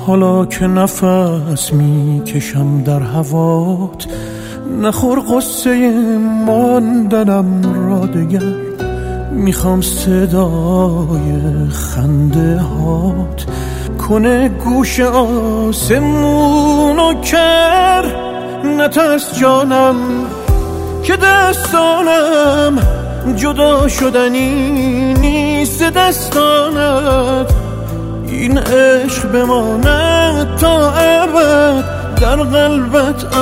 حالا که نفس میکشم در هوات، نخور قصه ماندنم را دگر. میخوام صدای خنده هات کنه گوش آسمونو کر. نترس جانم که دستانم جدا شدنی نیست دستانت. این عشق بماند تا ابد در قلبت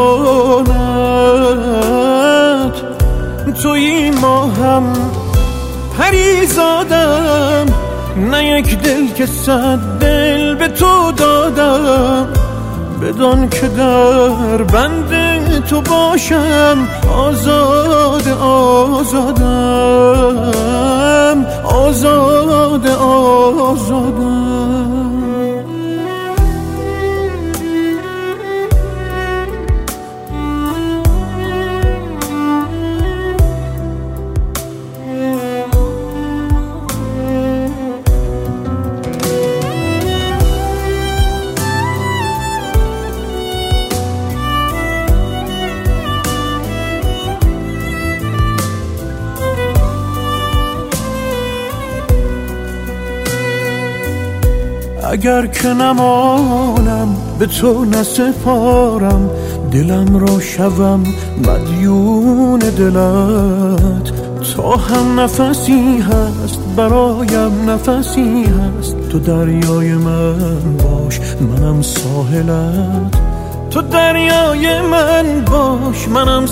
امانت. تویی ماهم پریزادم، نه یک دل که 100 دل به تو دادم. بدان که در بند تو باشم آزاد آزادم، آزاد آزادم. اگر که نمانم به تو نسپارم، دلم را شوم مدیون دلت. تا هم نفسی هست برایم نفسی هست، تو دریای من باش منم ساحلت. تو دریای من باش منم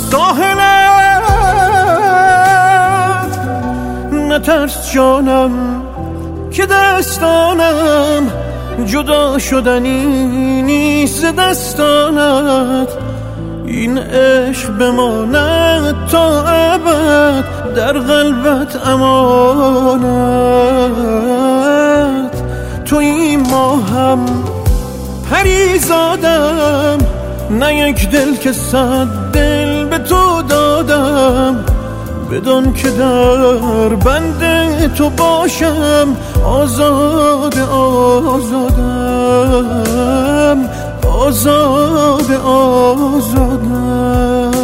ساحلت. نترس جانم که دستانم جدا شدنی نیست دستانت. این عشق بماند تا ابد در قلبت امانت. تویی ماهم پریزادم، نه یک دل که 100 دل به تو دادم. بدان که در بند تو باشم آزاد آزادم، آزاد آزادم.